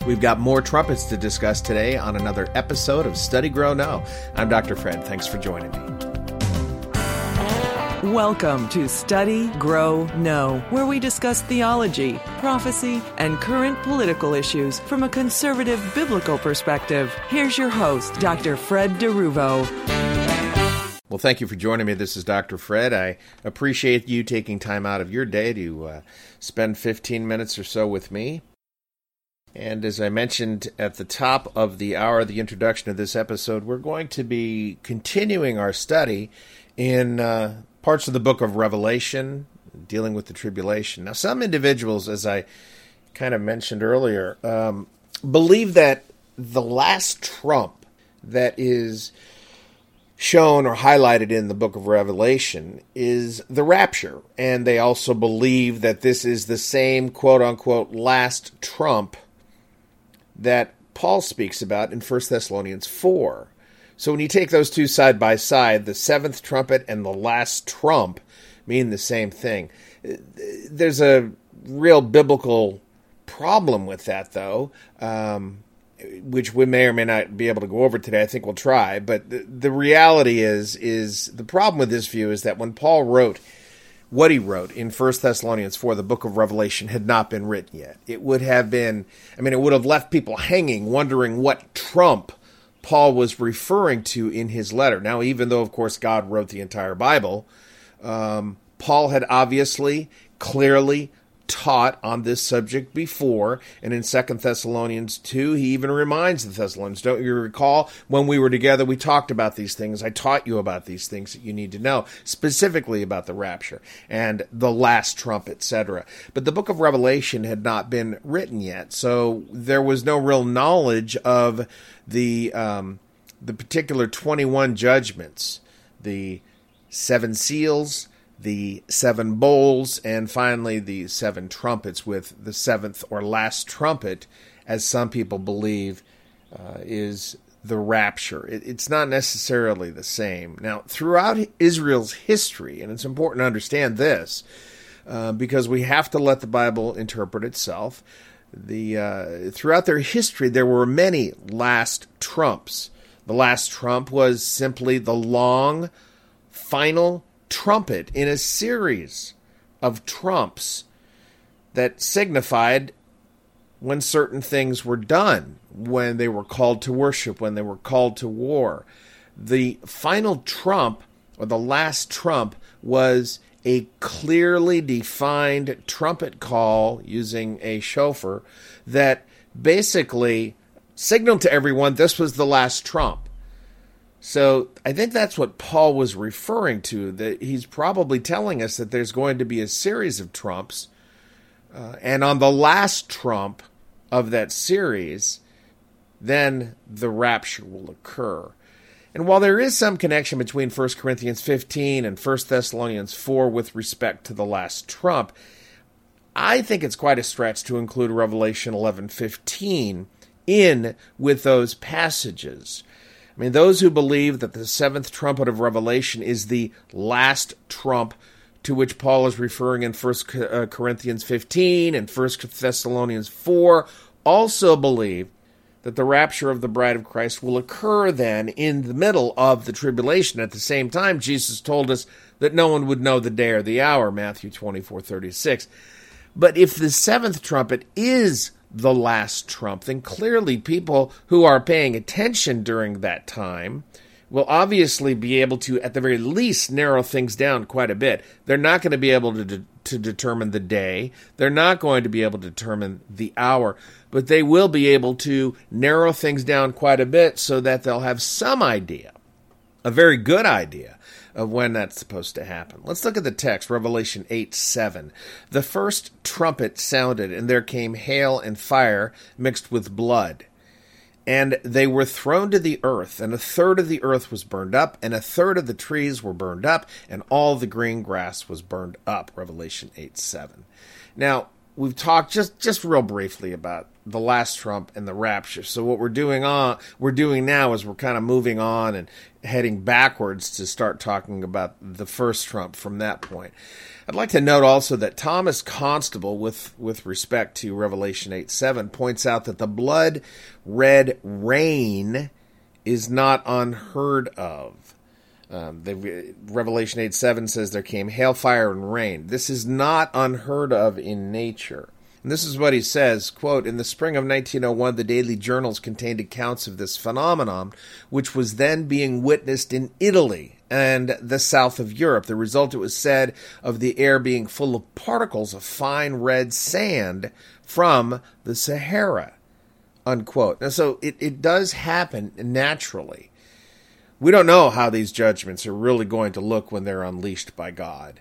We've got more trumpets to discuss today on another episode of Study, Grow, Know. I'm Dr. Fred. Thanks for joining me. Welcome to Study, Grow, Know, where we discuss theology, prophecy, and current political issues from a conservative biblical perspective. Here's your host, Dr. Fred DeRuvo. Well, thank you for joining me. This is Dr. Fred. I appreciate you taking time out of your day to spend 15 minutes or so with me. And as I mentioned at the top of the hour, the introduction of this episode, we're going to be continuing our study in parts of the book of Revelation, dealing with the tribulation. Now, some individuals, as I kind of mentioned earlier, believe that the last trump that is shown or highlighted in the book of Revelation is the rapture. And they also believe that this is the same quote-unquote last trump that Paul speaks about in 1 Thessalonians 4. So when you take those two side by side, the seventh trumpet and the last trump mean the same thing. There's a real biblical problem with that, though, which we may or may not be able to go over today. I think we'll try. But the reality is the problem with this view is that when Paul wrote what he wrote in 1 Thessalonians 4, the book of Revelation had not been written yet. It would have left people hanging, wondering what trump Paul was referring to in his letter. Now, even though, of course, God wrote the entire Bible, Paul had obviously, clearly taught on this subject before, and in 2 Thessalonians 2, he even reminds the Thessalonians, don't you recall, when we were together, we talked about these things, I taught you about these things that you need to know, specifically about the rapture, and the last trump, etc. But the book of Revelation had not been written yet, so there was no real knowledge of the particular 21 judgments, the 7 seals, the 7 bowls, and finally the 7 trumpets, with the 7th or last trumpet, as some people believe, is the rapture. It's not necessarily the same. Now, throughout Israel's history, and it's important to understand this, because we have to let the Bible interpret itself, throughout their history, there were many last trumps. The last trump was simply the long, final trumpet in a series of trumps that signified when certain things were done, when they were called to worship, when they were called to war. The final trump, or the last trump, was a clearly defined trumpet call using a shofar that basically signaled to everyone this was the last trump. So I think that's what Paul was referring to, that he's probably telling us that there's going to be a series of trumps, and on the last trump of that series, then the rapture will occur. And while there is some connection between 1 Corinthians 15 and 1 Thessalonians 4 with respect to the last trump, I think it's quite a stretch to include Revelation 11:15 in with those passages. I mean, those who believe that the 7th trumpet of Revelation is the last trump to which Paul is referring in 1 Corinthians 15 and 1 Thessalonians 4 also believe that the rapture of the bride of Christ will occur then in the middle of the tribulation. At the same time, Jesus told us that no one would know the day or the hour, Matthew 24:36. But if the 7th trumpet is the last trump, then clearly people who are paying attention during that time will obviously be able to, at the very least, narrow things down quite a bit. They're not going to be able to determine the day. They're not going to be able to determine the hour. But they will be able to narrow things down quite a bit so that they'll have some idea, a very good idea, of when that's supposed to happen. Let's look at the text, Revelation 8:7. The first trumpet sounded, and there came hail and fire mixed with blood. And they were thrown to the earth, and a third of the earth was burned up, and a third of the trees were burned up, and all the green grass was burned up. Revelation 8:7. Now, we've talked just real briefly about the last trump and the rapture. So what we're doing now is we're kind of moving on and heading backwards to start talking about the first trump from that point. I'd like to note also that Thomas Constable, with respect to Revelation 8:7, points out that the blood-red rain is not unheard of. Revelation 8:7 says there came hail, fire, and rain. This is not unheard of in nature. And this is what he says, quote, "In the spring of 1901, the daily journals contained accounts of this phenomenon, which was then being witnessed in Italy and the south of Europe. The result, it was said, of the air being full of particles of fine red sand from the Sahara," unquote. And so it does happen naturally. We don't know how these judgments are really going to look when they're unleashed by God.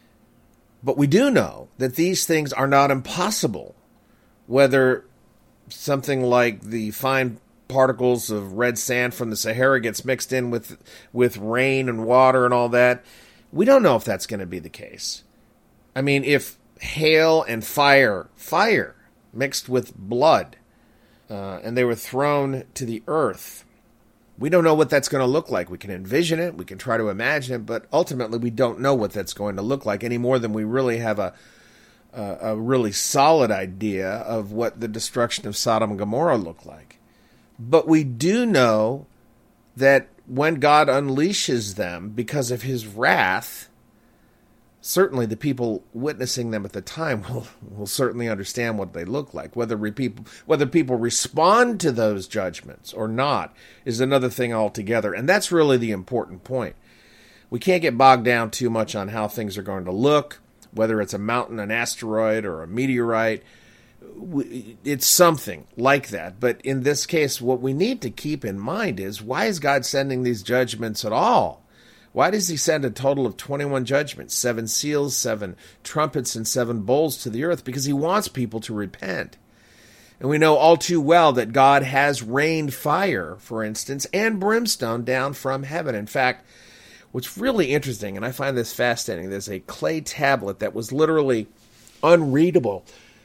But we do know that these things are not impossible. Whether something like the fine particles of red sand from the Sahara gets mixed in with rain and water and all that, we don't know if that's going to be the case. I mean, if hail and fire mixed with blood, and they were thrown to the earth, we don't know what that's going to look like. We can envision it, we can try to imagine it, but ultimately we don't know what that's going to look like any more than we really have a really solid idea of what the destruction of Sodom and Gomorrah looked like. But we do know that when God unleashes them because of his wrath, certainly the people witnessing them at the time will certainly understand what they look like. Whether people respond to those judgments or not is another thing altogether. And that's really the important point. We can't get bogged down too much on how things are going to look, whether it's a mountain, an asteroid, or a meteorite. It's something like that. But in this case, what we need to keep in mind is, why is God sending these judgments at all? Why does he send a total of 21 judgments, 7 seals, 7 trumpets, and 7 bowls to the earth? Because he wants people to repent. And we know all too well that God has rained fire, for instance, and brimstone down from heaven. In fact, what's really interesting, and I find this fascinating, there's a clay tablet that was literally unreadable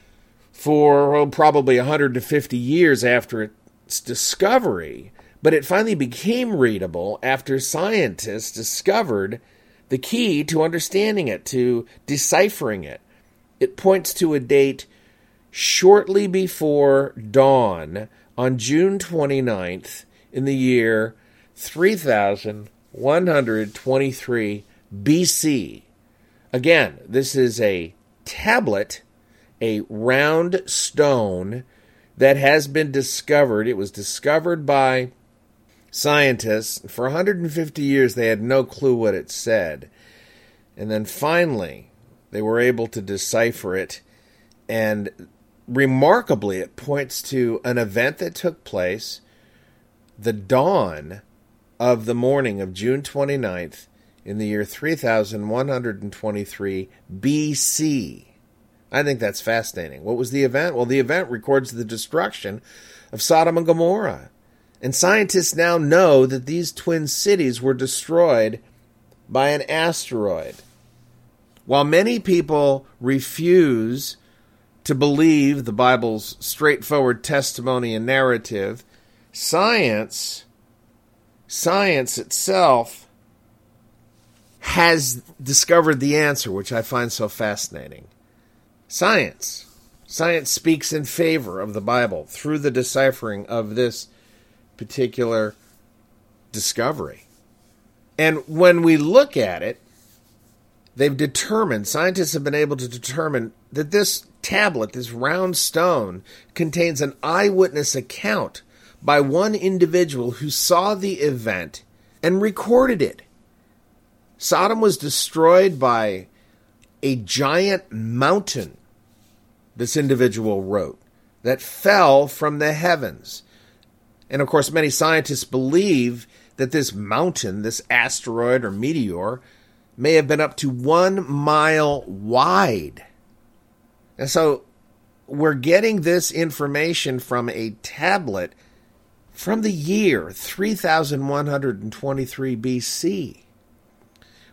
for probably 150 years after its discovery. But it finally became readable after scientists discovered the key to understanding it, to deciphering it. It points to a date shortly before dawn on June 29th in the year 3123 BC. Again, this is a tablet, a round stone that has been discovered. It was discovered by scientists. For 150 years, they had no clue what it said. And then finally, they were able to decipher it. And remarkably, it points to an event that took place the dawn of the morning of June 29th in the year 3123 BC. I think that's fascinating. What was the event? Well, the event records the destruction of Sodom and Gomorrah. And scientists now know that these twin cities were destroyed by an asteroid. While many people refuse to believe the Bible's straightforward testimony and narrative, science itself has discovered the answer, which I find so fascinating. Science speaks in favor of the Bible through the deciphering of this particular discovery. And when we look at it, scientists have been able to determine that this tablet, this round stone, contains an eyewitness account by one individual who saw the event and recorded it. Sodom was destroyed by a giant mountain, this individual wrote, that fell from the heavens. And of course, many scientists believe that this mountain, this asteroid or meteor, may have been up to 1 mile wide. And so we're getting this information from a tablet from the year 3123 BC.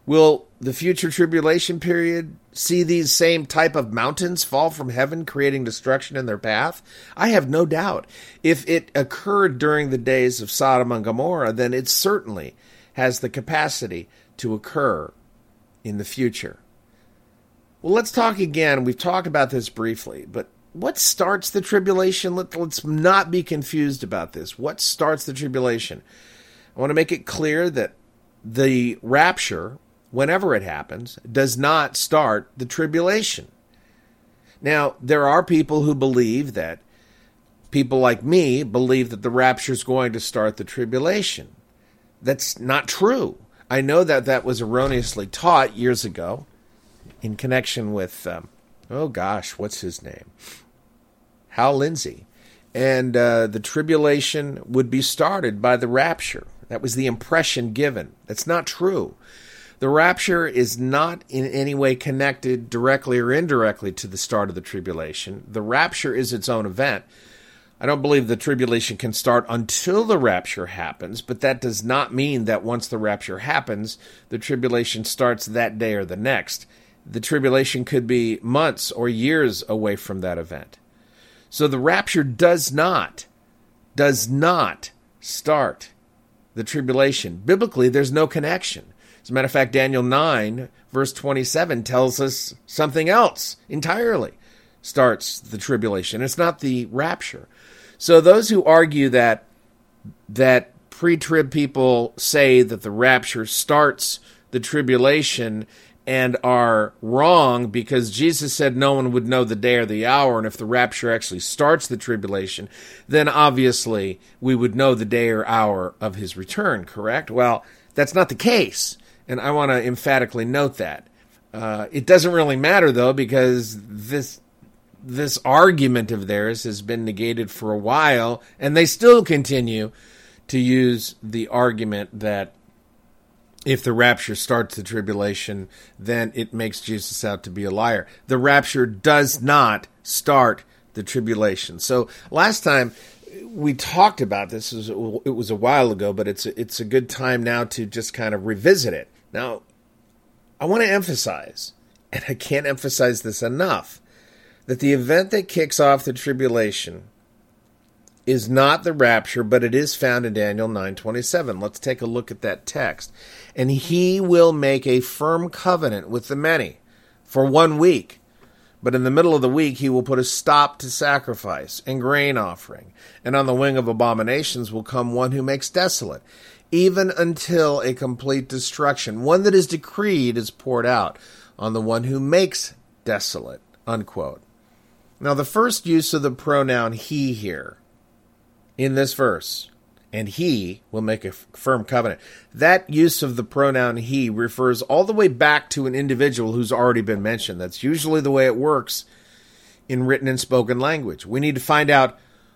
Will the future tribulation period see these same type of mountains fall from heaven, creating destruction in their path? I have no doubt. If it occurred during the days of Sodom and Gomorrah, then it certainly has the capacity to occur in the future. Well, let's talk again. We've talked about this briefly, but what starts the tribulation? Let's not be confused about this. What starts the tribulation? I want to make it clear that the rapture, whenever it happens, does not start the tribulation. Now, there are people who believe that, people like me believe that the rapture is going to start the tribulation. That's not true. I know that that was erroneously taught years ago in connection with, what's his name? Hal Lindsey. And the tribulation would be started by the rapture. That was the impression given. That's not true. The rapture is not in any way connected directly or indirectly to the start of the tribulation. The rapture is its own event. I don't believe the tribulation can start until the rapture happens, but that does not mean that once the rapture happens, the tribulation starts that day or the next. The tribulation could be months or years away from that event. So the rapture does not start the tribulation. Biblically, there's no connection. As a matter of fact, Daniel 9, verse 27 tells us something else entirely starts the tribulation. It's not the rapture. So those who argue that pre-trib people say that the rapture starts the tribulation and are wrong because Jesus said no one would know the day or the hour, and if the rapture actually starts the tribulation, then obviously we would know the day or hour of his return, correct? Well, that's not the case, and I want to emphatically note that. It doesn't really matter, though, because this argument of theirs has been negated for a while, and they still continue to use the argument that if the rapture starts the tribulation, then it makes Jesus out to be a liar. The rapture does not start the tribulation. So last time we talked about this, it was a while ago, but it's a good time now to just kind of revisit it. Now, I want to emphasize, and I can't emphasize this enough, that the event that kicks off the tribulation is not the rapture, but it is found in Daniel 9:27. Let's take a look at that text. And he will make a firm covenant with the many for 1 week. But in the middle of the week, he will put a stop to sacrifice and grain offering. And on the wing of abominations will come one who makes desolate, even until a complete destruction. One that is decreed is poured out on the one who makes desolate, unquote. Now, the first use of the pronoun he here in this verse, and he will make a firm covenant. That use of the pronoun he refers all the way back to an individual who's already been mentioned. That's usually the way it works in written and spoken language. We need to find out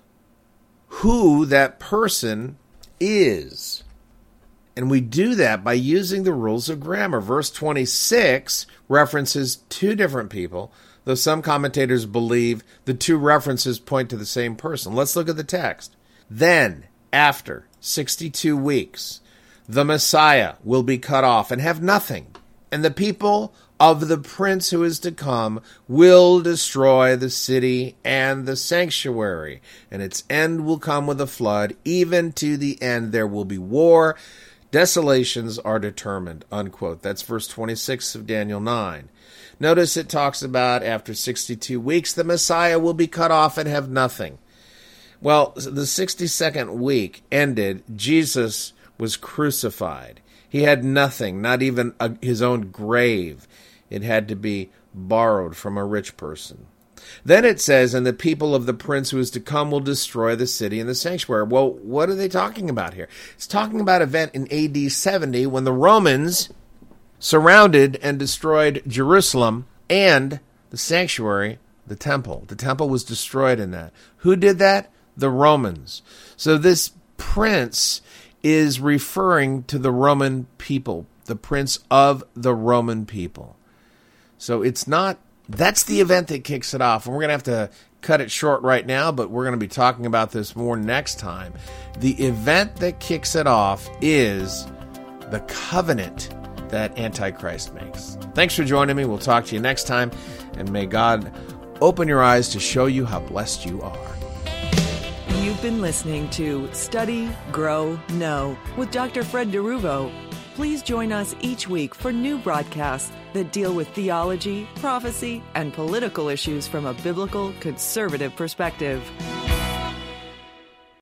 who that person is. And we do that by using the rules of grammar. Verse 26 references two different people, though some commentators believe the two references point to the same person. Let's look at the text. Then, after 62 weeks, the Messiah will be cut off and have nothing, and the people of the prince who is to come will destroy the city and the sanctuary, and its end will come with a flood. Even to the end there will be war. Desolations are determined, unquote. That's verse 26 of Daniel 9. Notice it talks about after 62 weeks, the Messiah will be cut off and have nothing. Well, the 62nd week ended, Jesus was crucified. He had nothing, not even his own grave. It had to be borrowed from a rich person. Then it says, and the people of the prince who is to come will destroy the city and the sanctuary. Well, what are they talking about here? It's talking about an event in AD 70 when the Romans surrounded and destroyed Jerusalem and the sanctuary, the temple. The temple was destroyed in that. Who did that? The Romans. So this prince is referring to the Roman people, the prince of the Roman people. So it's not, that's the event that kicks it off. And we're going to have to cut it short right now, but we're going to be talking about this more next time. The event that kicks it off is the covenant that Antichrist makes. Thanks for joining me. We'll talk to you next time, and may God open your eyes to show you how blessed you are. You've been listening to Study, Grow, Know with Dr. Fred DeRuvo. Please join us each week for new broadcasts that deal with theology, prophecy, and political issues from a biblical, conservative perspective.